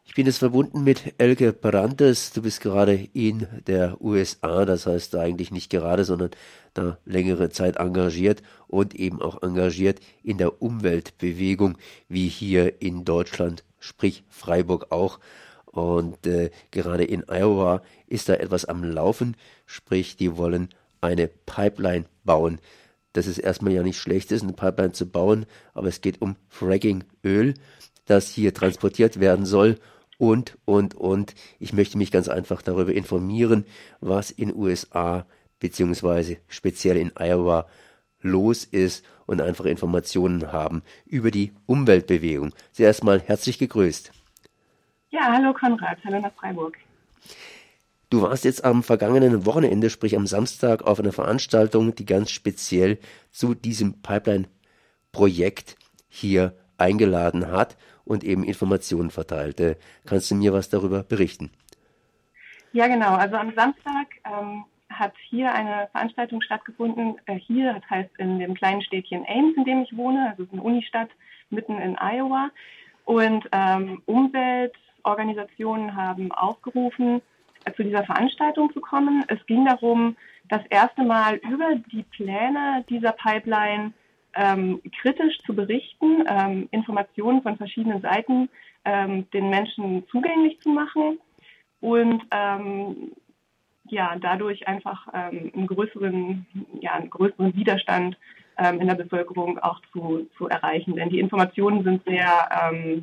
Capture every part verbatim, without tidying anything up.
Ich bin jetzt verbunden mit Elke Brandes. Du bist gerade in der U S A, das heißt eigentlich nicht gerade, sondern da längere Zeit engagiert und eben auch engagiert in der Umweltbewegung, wie hier in Deutschland, sprich Freiburg auch. Und äh, gerade in Iowa ist da etwas am Laufen, sprich die wollen eine Pipeline bauen. Das ist erstmal ja nicht schlecht, ist eine Pipeline zu bauen, aber es geht um Fracking-Öl, das hier transportiert werden soll und, und, und. Ich möchte mich ganz einfach darüber informieren, was in U S A beziehungsweise speziell in Iowa los ist und einfach Informationen haben über die Umweltbewegung. Zuerst mal herzlich gegrüßt. Ja, hallo Konrad, hallo nach Freiburg. Du warst jetzt am vergangenen Wochenende, sprich am Samstag, auf einer Veranstaltung, die ganz speziell zu diesem Pipeline-Projekt hier eingeladen hat und eben Informationen verteilte. Kannst du mir was darüber berichten? Ja, genau. Also am Samstag ähm, hat hier eine Veranstaltung stattgefunden. Äh, hier, das heißt in dem kleinen Städtchen Ames, in dem ich wohne. Also es ist eine Unistadt mitten in Iowa. Und ähm, Umweltorganisationen haben aufgerufen, äh, zu dieser Veranstaltung zu kommen. Es ging darum, das erste Mal über die Pläne dieser Pipeline ähm, kritisch zu berichten, ähm, Informationen von verschiedenen Seiten ähm, den Menschen zugänglich zu machen und ähm, ja, dadurch einfach ähm, einen größeren, ja, einen größeren Widerstand ähm, in der Bevölkerung auch zu, zu erreichen. Denn die Informationen sind sehr, ähm,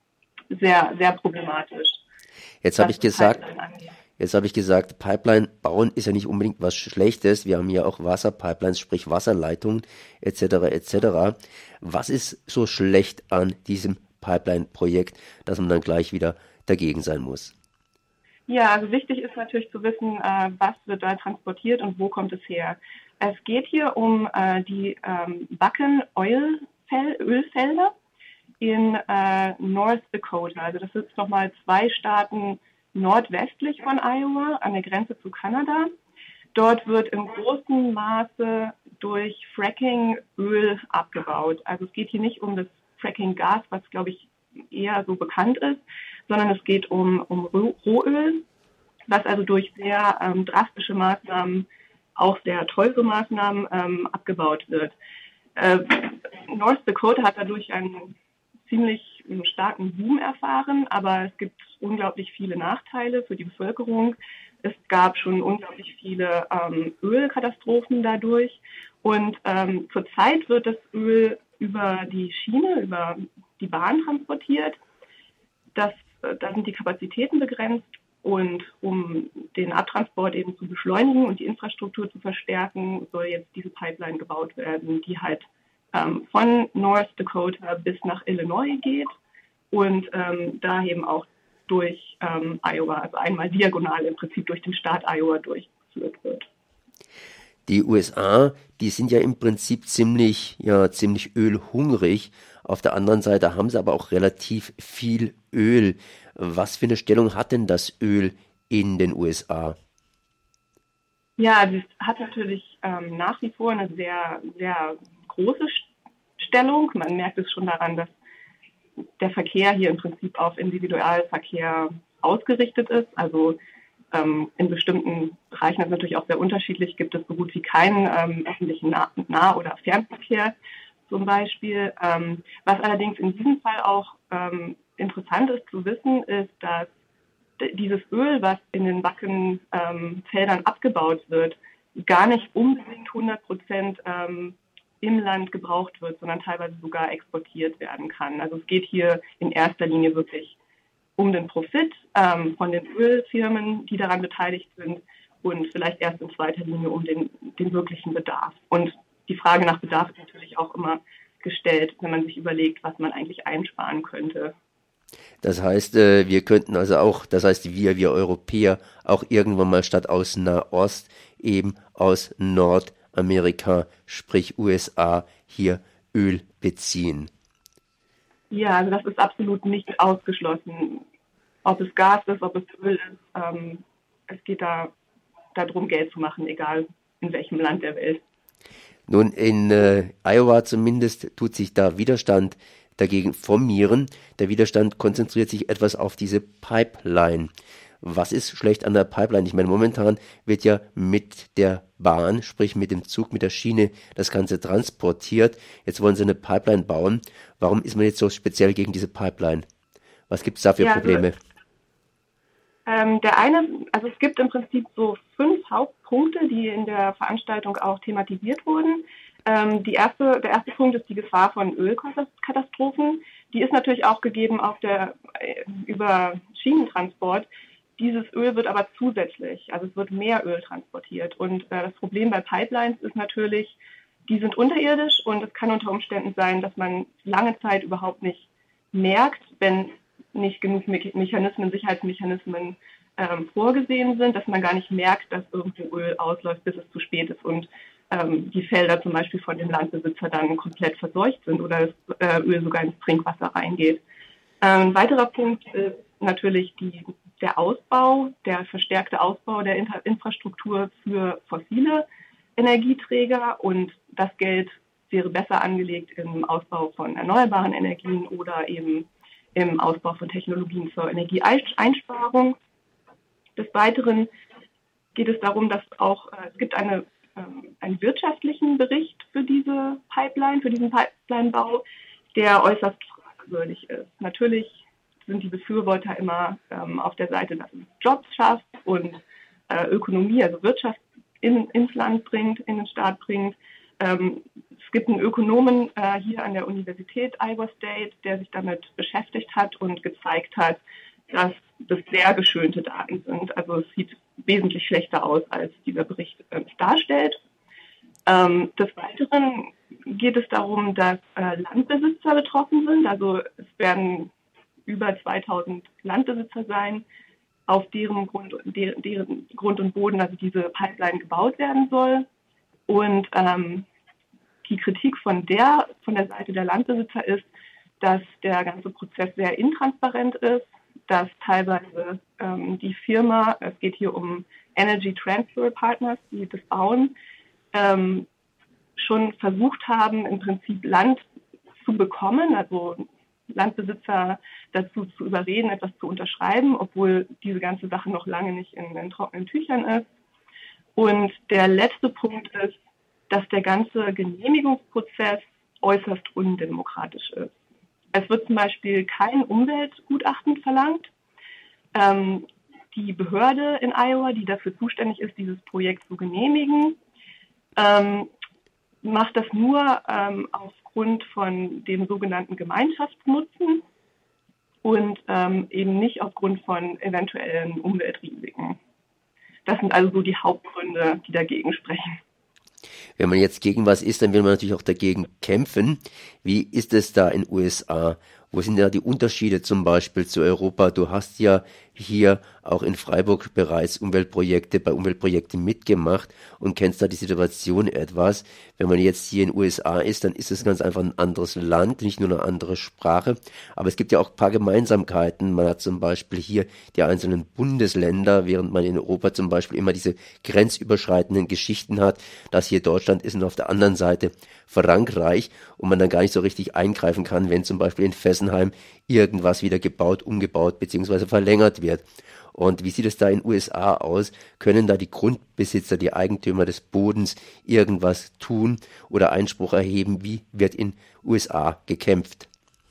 sehr, sehr problematisch, Jetzt habe was ich das gesagt, Pipeline angeht. Jetzt habe ich gesagt, Pipeline bauen ist ja nicht unbedingt was Schlechtes. Wir haben ja auch Wasserpipelines, sprich Wasserleitungen et cetera et cetera. Was ist so schlecht an diesem Pipeline-Projekt, dass man dann gleich wieder dagegen sein muss? Ja, also wichtig ist natürlich zu wissen, äh, was wird da transportiert und wo kommt es her. Es geht hier um äh, die ähm, Bakken Oil Ölfelder in äh, North Dakota. Also das ist nochmal zwei Staaten nordwestlich von Iowa an der Grenze zu Kanada. Dort wird in großem Maße durch Fracking Öl abgebaut. Also es geht hier nicht um das Fracking Gas, was glaube ich eher so bekannt ist, sondern es geht um, um Rohöl, was also durch sehr ähm, drastische Maßnahmen, auch sehr teure Maßnahmen ähm, abgebaut wird. Äh, North Dakota hat dadurch einen ziemlich starken Boom erfahren, aber es gibt unglaublich viele Nachteile für die Bevölkerung. Es gab schon unglaublich viele ähm, Ölkatastrophen dadurch und ähm, zurzeit wird das Öl über die Schiene, über die Bahn transportiert. Das, äh, da sind die Kapazitäten begrenzt und um den Abtransport eben zu beschleunigen und die Infrastruktur zu verstärken, soll jetzt diese Pipeline gebaut werden, die halt ähm, von North Dakota bis nach Illinois geht und ähm, da eben auch durch ähm, Iowa, also einmal diagonal im Prinzip durch den Staat Iowa durchgeführt wird. Die U S A, die sind ja im Prinzip ziemlich, ja, ziemlich ölhungrig. Auf der anderen Seite haben sie aber auch relativ viel Öl. Was für eine Stellung hat denn das Öl in den U S A? Ja, das hat natürlich ähm, nach wie vor eine sehr, sehr große Stellung. Man merkt es schon daran, dass der Verkehr hier im Prinzip auf Individualverkehr ausgerichtet ist. Also ähm, in bestimmten Bereichen, das ist natürlich auch sehr unterschiedlich, gibt es so gut wie keinen ähm, öffentlichen Nah-, Nah- oder Fernverkehr zum Beispiel. Ähm, was allerdings in diesem Fall auch ähm, interessant ist zu wissen, ist, dass dieses Öl, was in den Backenfeldern ähm, abgebaut wird, gar nicht unbedingt hundert Prozent ähm, im Land gebraucht wird, sondern teilweise sogar exportiert werden kann. Also es geht hier in erster Linie wirklich um den Profit ähm, von den Ölfirmen, die daran beteiligt sind und vielleicht erst in zweiter Linie um den, den wirklichen Bedarf. Und die Frage nach Bedarf ist natürlich auch immer gestellt, wenn man sich überlegt, was man eigentlich einsparen könnte. Das heißt, äh, wir könnten also auch, das heißt wir, wir Europäer, auch irgendwann mal statt aus Nahost eben aus Nordamerika, sprich U S A, hier Öl beziehen. Ja, also das ist absolut nicht ausgeschlossen. Ob es Gas ist, ob es Öl ist, ähm, es geht da darum, Geld zu machen, egal in welchem Land der Welt. Nun, in äh, Iowa zumindest tut sich da Widerstand dagegen formieren. Der Widerstand konzentriert sich etwas auf diese Pipeline. Was ist schlecht an der Pipeline? Ich meine, momentan wird ja mit der Bahn, sprich mit dem Zug, mit der Schiene das Ganze transportiert. Jetzt wollen sie eine Pipeline bauen. Warum ist man jetzt so speziell gegen diese Pipeline? Was gibt es da für Ja, Probleme? also, ähm, der eine, also es gibt im Prinzip so fünf Hauptpunkte, die in der Veranstaltung auch thematisiert wurden. Ähm, die erste, der erste Punkt ist die Gefahr von Ölkatastrophen. Die ist natürlich auch gegeben auf der, äh, über Schienentransport. Dieses Öl wird aber zusätzlich, also es wird mehr Öl transportiert. Und äh, das Problem bei Pipelines ist natürlich, die sind unterirdisch und es kann unter Umständen sein, dass man lange Zeit überhaupt nicht merkt, wenn nicht genug Me- Mechanismen, Sicherheitsmechanismen ähm, vorgesehen sind, dass man gar nicht merkt, dass irgendwo Öl ausläuft, bis es zu spät ist und ähm, die Felder zum Beispiel von dem Landbesitzer dann komplett verseucht sind oder das äh, Öl sogar ins Trinkwasser reingeht. Ähm, ein weiterer Punkt ist natürlich die, der Ausbau, der verstärkte Ausbau der Inter- Infrastruktur für fossile Energieträger und das Geld wäre besser angelegt im Ausbau von erneuerbaren Energien oder eben im Ausbau von Technologien zur Energieeinsparung. Des Weiteren geht es darum, dass auch, äh, es gibt eine, ähm, einen wirtschaftlichen Bericht für diese Pipeline, für diesen Pipelinebau, der äußerst fragwürdig ist. Natürlich sind die Befürworter immer ähm, auf der Seite, dass es Jobs schafft und äh, Ökonomie, also Wirtschaft in, ins Land bringt, in den Staat bringt. Ähm, es gibt einen Ökonomen äh, hier an der Universität Iowa State, der sich damit beschäftigt hat und gezeigt hat, dass das sehr geschönte Daten sind. Also es sieht wesentlich schlechter aus, als dieser Bericht äh, darstellt. Ähm, des Weiteren geht es darum, dass äh, Landbesitzer betroffen sind. Also es werden über zweitausend Landbesitzer sein, auf deren Grund, deren, deren Grund und Boden also diese Pipeline gebaut werden soll. Und ähm, die Kritik von der, von der Seite der Landbesitzer ist, dass der ganze Prozess sehr intransparent ist, dass teilweise ähm, die Firma, es geht hier um Energy Transfer Partners, die das bauen, ähm, schon versucht haben, im Prinzip Land zu bekommen, also Landbesitzer dazu zu überreden, etwas zu unterschreiben, obwohl diese ganze Sache noch lange nicht in, in trockenen Tüchern ist. Und der letzte Punkt ist, dass der ganze Genehmigungsprozess äußerst undemokratisch ist. Es wird zum Beispiel kein Umweltgutachten verlangt. Ähm, die Behörde in Iowa, die dafür zuständig ist, dieses Projekt zu genehmigen, ähm, macht das nur ähm, aufgrund von dem sogenannten Gemeinschaftsnutzen und ähm, eben nicht aufgrund von eventuellen Umweltrisiken. Das sind also so die Hauptgründe, die dagegen sprechen. Wenn man jetzt gegen was ist, dann will man natürlich auch dagegen kämpfen. Wie ist es da in den U S A? Wo sind da die Unterschiede zum Beispiel zu Europa? Du hast ja hier auch in Freiburg bereits Umweltprojekte bei Umweltprojekten mitgemacht und kennst da die Situation etwas. Wenn man jetzt hier in den U S A ist, dann ist es ganz einfach ein anderes Land, nicht nur eine andere Sprache. Aber es gibt ja auch ein paar Gemeinsamkeiten. Man hat zum Beispiel hier die einzelnen Bundesländer, während man in Europa zum Beispiel immer diese grenzüberschreitenden Geschichten hat, dass hier Deutschland ist und auf der anderen Seite Frankreich und man dann gar nicht so richtig eingreifen kann, wenn zum Beispiel in Fessenheim irgendwas wieder gebaut, umgebaut bzw. verlängert wird. Und wie sieht es da in den U S A aus? Können da die Grundbesitzer, die Eigentümer des Bodens irgendwas tun oder Einspruch erheben? Wie wird in den U S A gekämpft?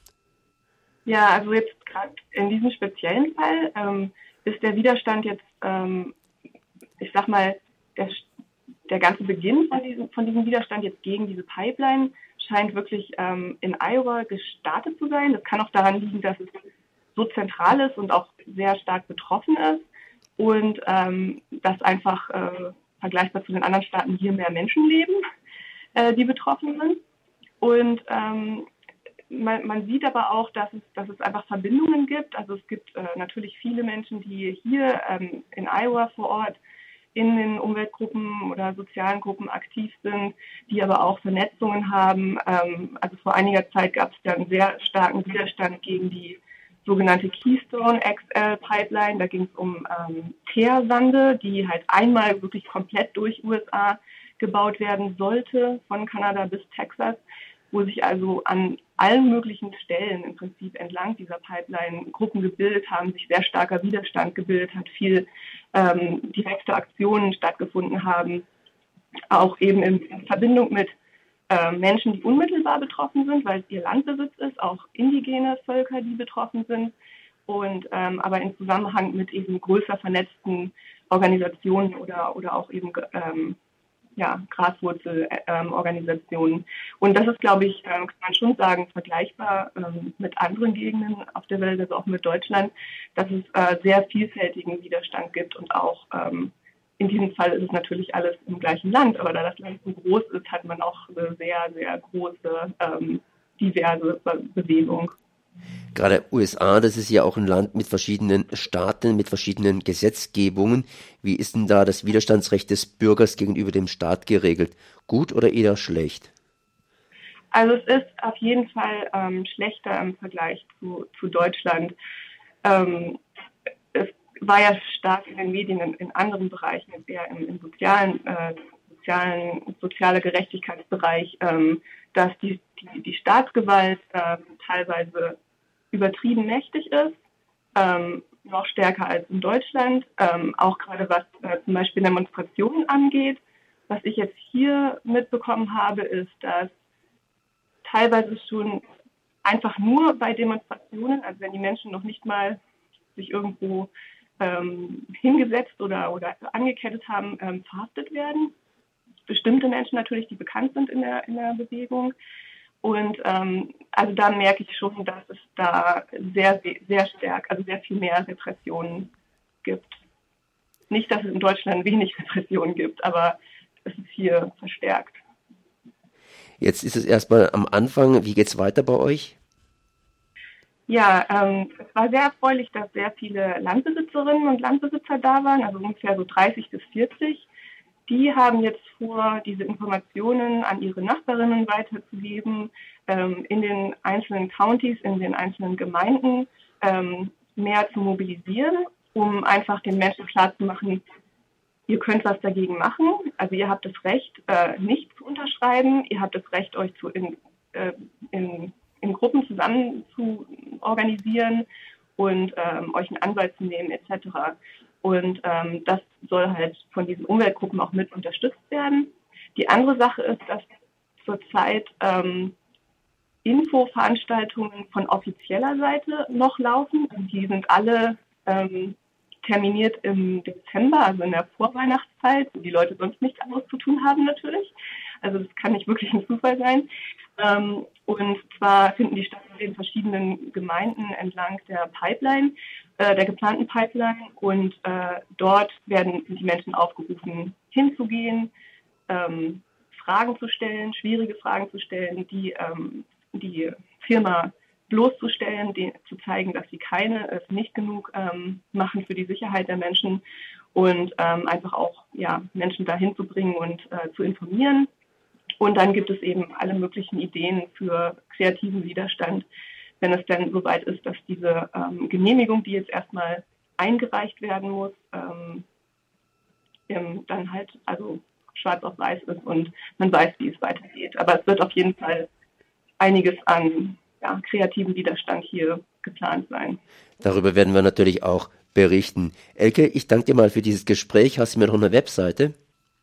Ja, also jetzt gerade in diesem speziellen Fall ähm, ist der Widerstand jetzt, ähm, ich sag mal, der, der ganze Beginn von diesem, von diesem Widerstand jetzt gegen diese Pipeline scheint wirklich ähm, in Iowa gestartet zu sein. Das kann auch daran liegen, dass es so zentral ist und auch sehr stark betroffen ist und ähm, dass einfach äh, vergleichbar zu den anderen Staaten hier mehr Menschen leben, äh, die betroffen sind. Und ähm, man, man sieht aber auch, dass es, dass es einfach Verbindungen gibt. Also es gibt äh, natürlich viele Menschen, die hier ähm, in Iowa vor Ort in den Umweltgruppen oder sozialen Gruppen aktiv sind, die aber auch Vernetzungen haben. Ähm, also vor einiger Zeit gab es da einen sehr starken Widerstand gegen die sogenannte Keystone X L Pipeline. Da ging es um ähm, Teersande, die halt einmal wirklich komplett durch U S A gebaut werden sollte, von Kanada bis Texas, wo sich also an allen möglichen Stellen im Prinzip entlang dieser Pipeline Gruppen gebildet haben, sich sehr starker Widerstand gebildet hat, viel ähm, direkte Aktionen stattgefunden haben, auch eben in, in Verbindung mit äh, Menschen, die unmittelbar betroffen sind, weil es ihr Landbesitz ist, auch indigene Völker, die betroffen sind, und ähm, aber in Zusammenhang mit eben größer vernetzten Organisationen oder, oder auch eben ähm, ja, Graswurzelorganisationen. Und das ist, glaube ich, kann man schon sagen, vergleichbar ähm, mit anderen Gegenden auf der Welt, also auch mit Deutschland, dass es äh, sehr vielfältigen Widerstand gibt. Und auch ähm, in diesem Fall ist es natürlich alles im gleichen Land, aber da das Land so groß ist, hat man auch eine sehr, sehr große, ähm, diverse Bewegung. Gerade U S A, das ist ja auch ein Land mit verschiedenen Staaten, mit verschiedenen Gesetzgebungen. Wie ist denn da das Widerstandsrecht des Bürgers gegenüber dem Staat geregelt? Gut oder eher schlecht? Also es ist auf jeden Fall ähm, schlechter im Vergleich zu, zu Deutschland. Ähm, es war ja stark in den Medien in, in anderen Bereichen, eher im, im sozialen, äh, sozialen, soziale Gerechtigkeitsbereich, ähm, dass die, die, die Staatsgewalt äh, teilweise übertrieben mächtig ist, ähm, noch stärker als in Deutschland, ähm, auch gerade was äh, zum Beispiel Demonstrationen angeht. Was ich jetzt hier mitbekommen habe, ist, dass teilweise schon einfach nur bei Demonstrationen, also wenn die Menschen noch nicht mal sich irgendwo ähm, hingesetzt oder, oder angekettet haben, ähm, verhaftet werden. Bestimmte Menschen natürlich, die bekannt sind in der, in der Bewegung. Und ähm, also da merke ich schon, dass es da sehr, sehr stark, also sehr viel mehr Repressionen gibt. Nicht, dass es in Deutschland wenig Repressionen gibt, aber es ist hier verstärkt. Jetzt ist es erstmal am Anfang. Wie geht's weiter bei euch? Ja, ähm, es war sehr erfreulich, dass sehr viele Landbesitzerinnen und Landbesitzer da waren, also ungefähr so dreißig bis vierzig. Die haben jetzt vor, diese Informationen an ihre Nachbarinnen weiterzugeben, ähm, in den einzelnen Countys, in den einzelnen Gemeinden ähm, mehr zu mobilisieren, um einfach den Menschen klarzumachen, ihr könnt was dagegen machen. Also ihr habt das Recht, äh, nicht zu unterschreiben. Ihr habt das Recht, euch zu in, äh, in, in Gruppen zusammen zu organisieren und ähm, euch einen Anwalt zu nehmen et cetera. Und ähm, das soll halt von diesen Umweltgruppen auch mit unterstützt werden. Die andere Sache ist, dass zurzeit ähm, Infoveranstaltungen von offizieller Seite noch laufen. Die sind alle ähm, terminiert im Dezember, also in der Vorweihnachtszeit, wo die Leute sonst nichts anderes zu tun haben natürlich. Also das kann nicht wirklich ein Zufall sein. Ähm, und zwar finden die statt in den verschiedenen Gemeinden entlang der Pipeline, äh, der geplanten Pipeline. Und äh, dort werden die Menschen aufgerufen, hinzugehen, ähm, Fragen zu stellen, schwierige Fragen zu stellen, die ähm, die Firma bloßzustellen, die, zu zeigen, dass sie keine, es nicht genug ähm, machen für die Sicherheit der Menschen und ähm, einfach auch ja, Menschen dahin zu bringen und äh, zu informieren. Und dann gibt es eben alle möglichen Ideen für kreativen Widerstand, wenn es dann soweit ist, dass diese ähm, Genehmigung, die jetzt erstmal eingereicht werden muss, ähm, im, dann halt also schwarz auf weiß ist und man weiß, wie es weitergeht. Aber es wird auf jeden Fall einiges an ja, kreativen Widerstand hier geplant sein. Darüber werden wir natürlich auch berichten. Elke, ich danke dir mal für dieses Gespräch. Hast du mir noch eine Webseite?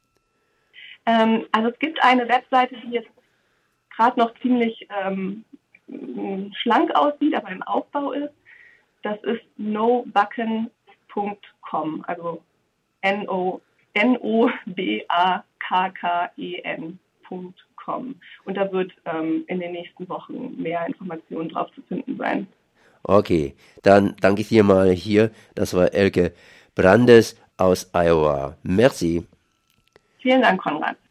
Ähm, also es gibt eine Webseite, die jetzt gerade noch ziemlich ähm, schlank aussieht, aber im Aufbau ist. Das ist nobacken punkt com, also N O B A K K E N punkt com. Und da wird ähm, in den nächsten Wochen mehr Informationen drauf zu finden sein. Okay, dann danke ich dir mal hier. Das war Elke Brandes aus Iowa. Merci. Vielen Dank, Konrad.